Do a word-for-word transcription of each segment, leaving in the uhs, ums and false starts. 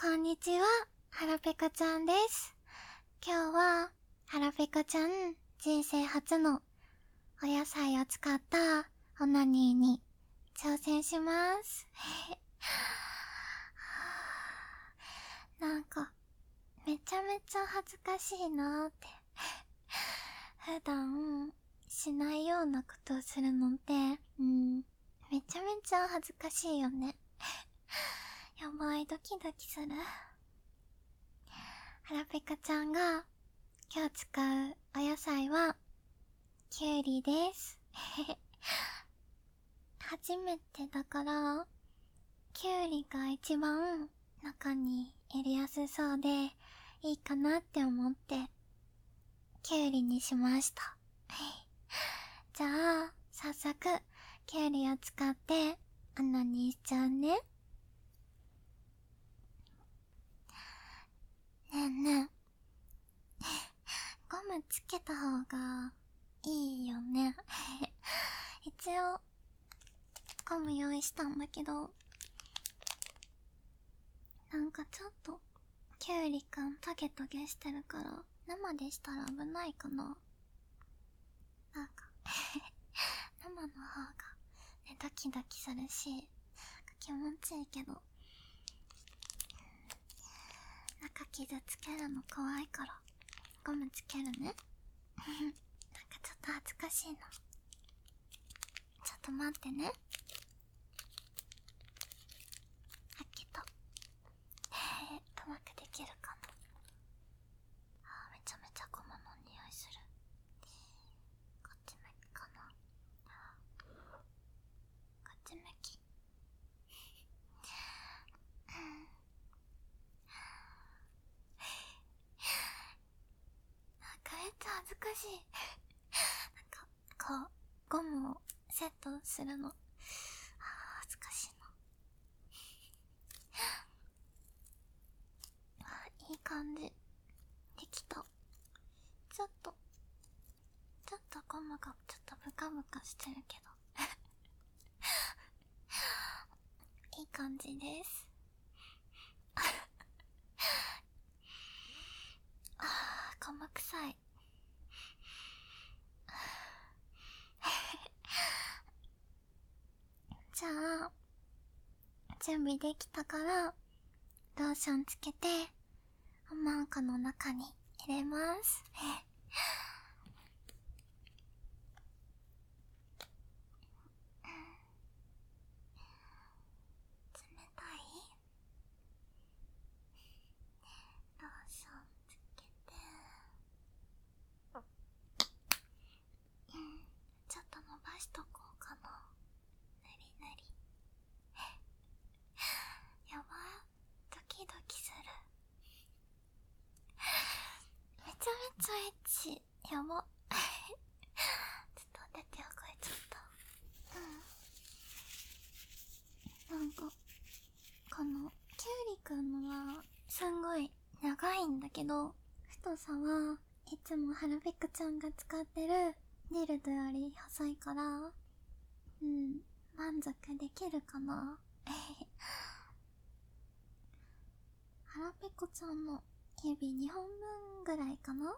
こんにちは、はらぺこちゃんです。今日は、はらぺこちゃん人生初のお野菜を使ったオナニーに挑戦します。なんか、めちゃめちゃ恥ずかしいなーって。普段、しないようなことをするのって、うん、めちゃめちゃ恥ずかしいよね。やばい、ドキドキする。はらぺこちゃんが今日使うお野菜はきゅうりです。初めてだからきゅうりが一番中に入れやすそうでいいかなって思ってきゅうりにしました。じゃあ早速きゅうりを使って穴にしちゃうね。ねえねえゴムつけた方がいいよね。一応ゴム用意したんだけど、なんかちょっとキュウリくんトゲトゲしてるから生でしたら危ないかな。なんか生の方が、ね、ドキドキするし気持ちいいけど、中傷つけるの怖いからゴムつけるね。なんかちょっと恥ずかしいな。ちょっと待ってね。開けた。えー、うまくできるかな。あー、めちゃめちゃゴムの匂いする。こっち向きかな。こっち向き。なんかめっちゃ恥ずかしい。なんかこうゴムをセットするの、あー恥ずかしいな。あ、いい感じできた。ちょっとちょっとゴムがちょっとブカブカしてるけどいい感じです。あー、ゴム臭い。じゃあ準備できたからローションつけておまんこの中に入れます。冷たいローションつけて、うん、ちょっと伸ばしとこうかな。ぬりぬり。やば、ドキドキする。めちゃめちゃエッチ。やば。ちょっと出てよ、これちょっと。うん。なんか、この、キュウリくんのは、すんごい長いんだけど、太さはいつもはらぺこちゃんが使ってるディルドより細いから、うん、満足できるかな。はらぺこちゃんの指にほんぶんぐらいかな。は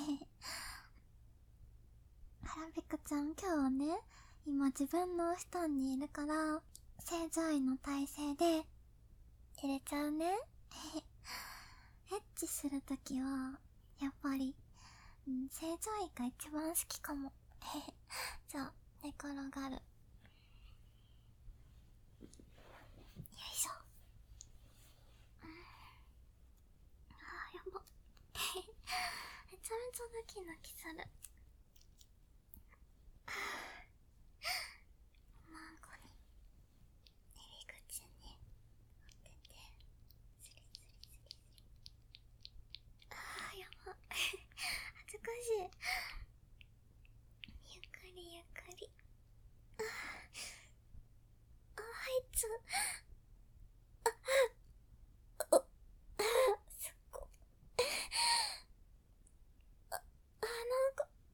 らぺこちゃん今日はね、今自分のお布団にいるから正常位の体勢で入れちゃうね。エッチするときはやっぱり、うん、正常位が一番好きかも。じゃあ寝転がる。よいしょ。あー、やば。めちゃめちゃドキドキする。マンゴに入り口に当ててスリスリスリスリ。あー、やば。恥ずかしい。ゆっくりゆっくり。あー、あー、入っちゃう。あ、あ、すっご。あ、あ、なんか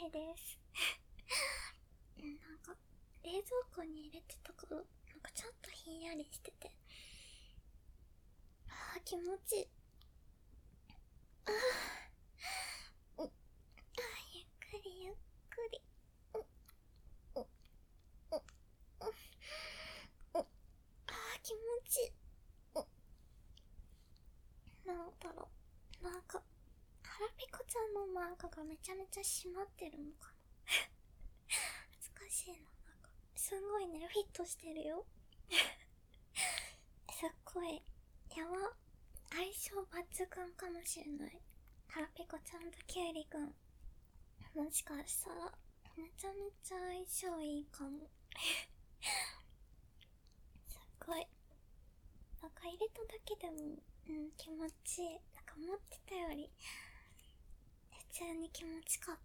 いです。なんか冷蔵庫に入れてたからなんかちょっとひんやりしてて、あー気持ちいい。あー、うん、あーゆっくりゆっくり、うんうんうんうん、あー気持ちいい。なんだろう、なんかはらぺこちゃんのマークがめちゃめちゃ締まってるのかな。難しいな。なんかすごいねフィットしてるよ。すっごいやば、相性抜群かもしれない。はらぺこちゃんときゅうりくん、もしかしたらめちゃめちゃ相性いいかも。すっごいなんか入れただけでもうん気持ちいい。なんか思ってたより普通に気持ちかった。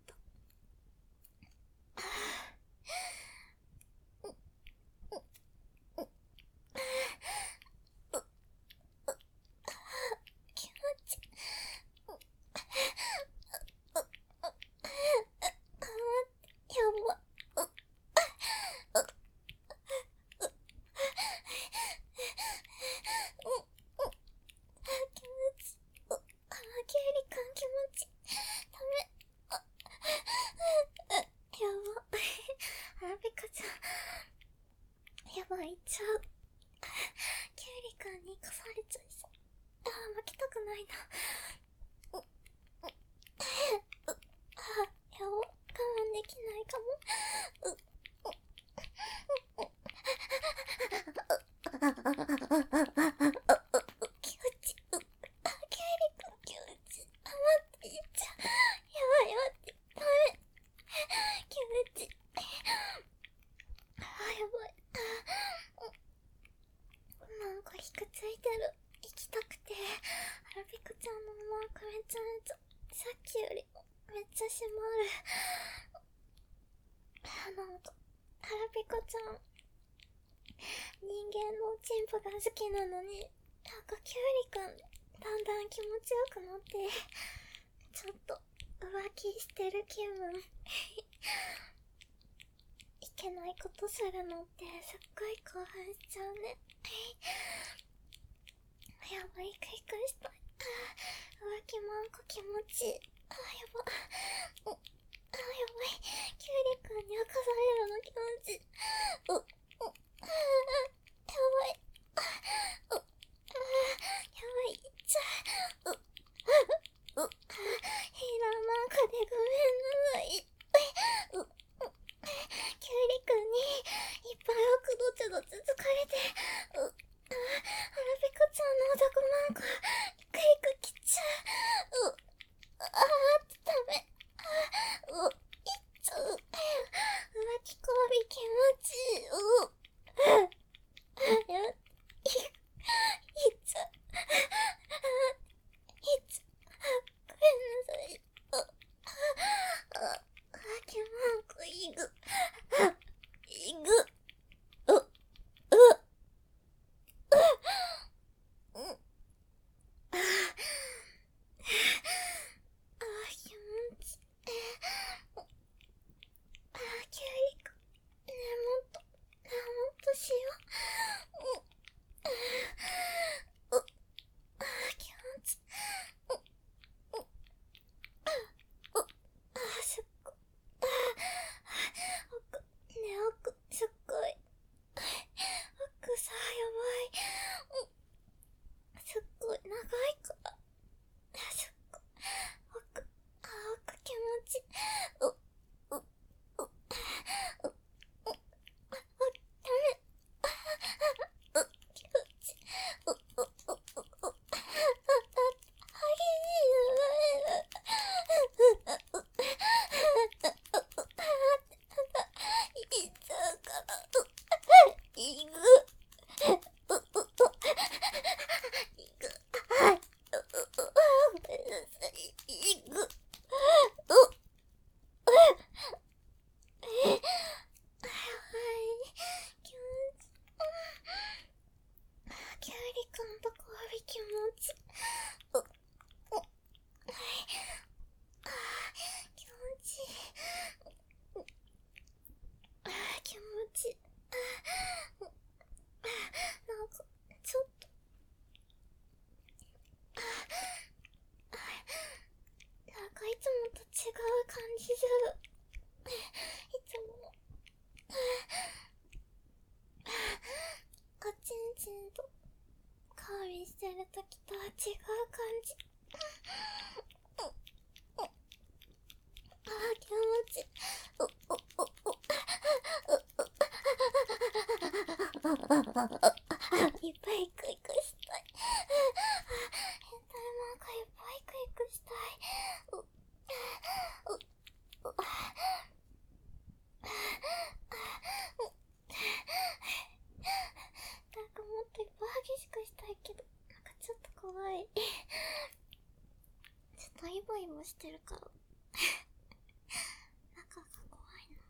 気持ちいい。やば、気持ちいい。あーきゅうりくん気持ちいい。ダメ、あやばはらぺこちゃんやばい、いっちゃう。きゅうりくんにかされちゃいそう。あー負けたくないな。うううあーやば、我慢できないかも。う気持ちいい。あきゅうりくん気持ちいい。あ待って、いっちゃう。やばい待って、ダメ、気持ちいい。あやばい、なんかひくついてる。行きたくて。はらぺこちゃんのマークめちゃめちゃさっきよりもめっちゃ締まる。なんかはらぺこちゃん人間のチンポが好きなのに、なんかきゅうりくんだんだん気持ちよくなってちょっと浮気してる気分。いけないことするのってすっごい興奮しちゃうね。やばい、クイクイしたい。浮気マンコ気持ちいい。あやば、うあやばい、きゅうりくんに明かされるの気持ちいい。ううあやばい、うあやばい、いっちゃう。ううヒーラーマンコでごめんなさい。うきゅうりくんにいっぱい奥どちどち疲れて、うあはらぺこちゃんの男マンコクイク切っちゃう。うあー待って、ダメ、あういっちゃう。浮気交尾気持ちいい。うやいいっちゃう。いっちゃう。ごめんなさい。うあ浮気マンコいぐいぐううううんああ気持ちいい。あきゅうりくんねえもっとねえもっとしよう。ううあ気持ちいい。うううあすっごいあ奥感じする。いつものおちんちんと交尾してるときとは違う感じ。あー気持ちいい。おおおおいっぱいクイクしたい。変態マークいっぱいクイクしたい。おおおなんかもっといっぱい激しくしたいけど、なんかちょっと怖い。ちょっとイボイボしてるから中が怖いな。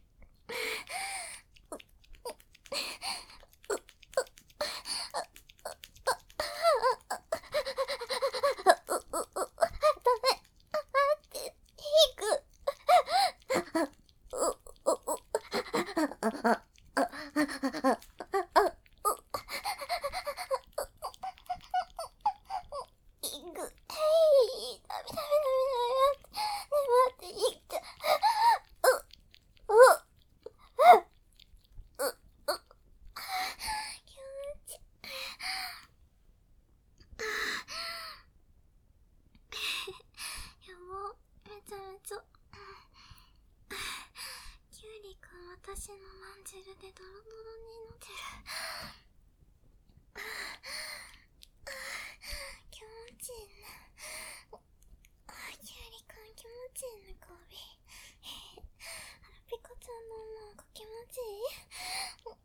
私のまんじるでドロドロになってる。気持ちいいね。キュウリくん気持ちいいね、コビ。あらピコちゃんのなんか気持ちいい。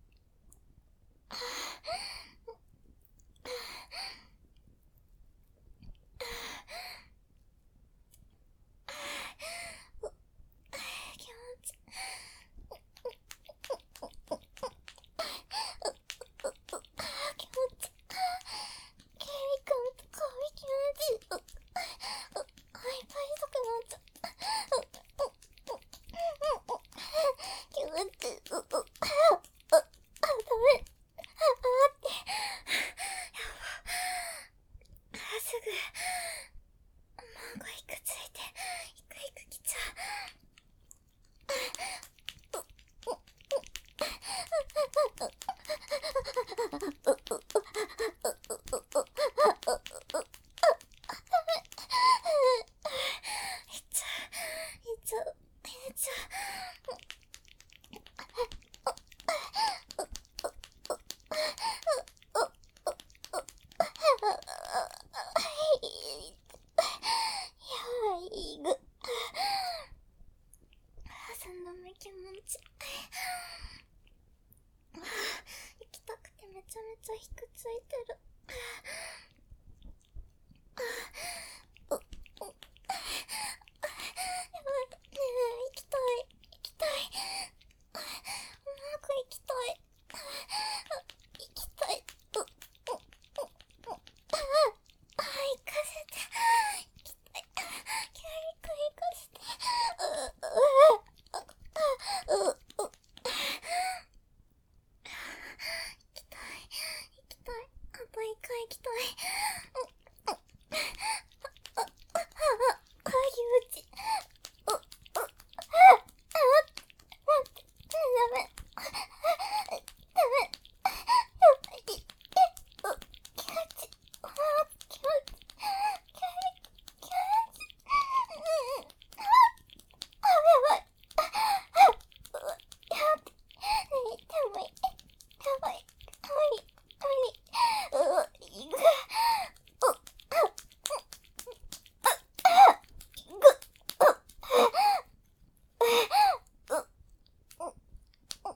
めちゃめちゃひくついてる。おおやばい、ねえ行きたい行きたい、早く行きたい、行きたい。おおおおああ行かせて、行きたい、キャリク行かせて。ううううううあと一回行きたい。あ、あ、あ、あ、あ、ゆうち。お、お、あ、あ、待って、ダメ。ダメ。やばい。え、お、気持ち。あ、気持ち。気持ち。気持ち。うん。あ、やばい。うわ、やばい。ねえ、やばい。やばい。無理。無理。うわ、いぐ。お、あ、あ、あ、いぐ。お、う、う、う、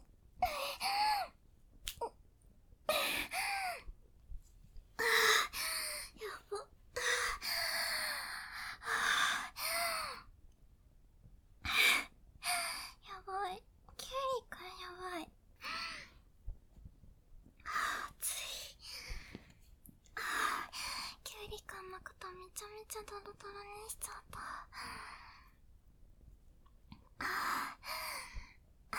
やば。やばい。キュウリくんやばい。暑い。キュウリくんのことめちゃめちゃドロドロにしちゃった。ああ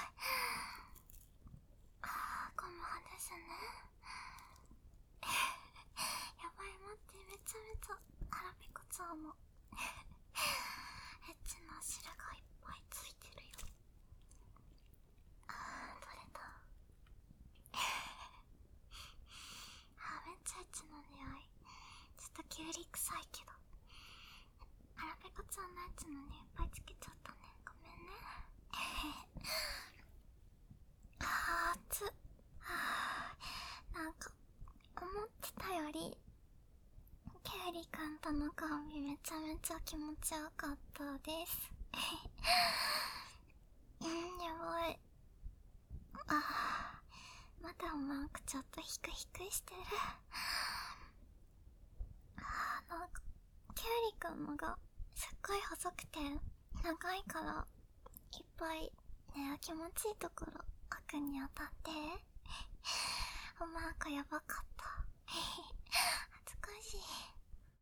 あ、この歯ですね。やばい、待って、めちゃめちゃ腹ペコちゃんもつのにいっぱいつけちゃったね。ごめんね。あー熱っ。はぁ、なんか思ってたよりケイリくんとのコンビめちゃめちゃ気持ちよかったです。うん、やばい。あー、まだマークちょっとヒクヒクしてる。あー、なんかケイリくんのがすっごい細くて長いからいっぱいね、気持ちいいところ奥に当たってマークやばかった。恥ずかしい。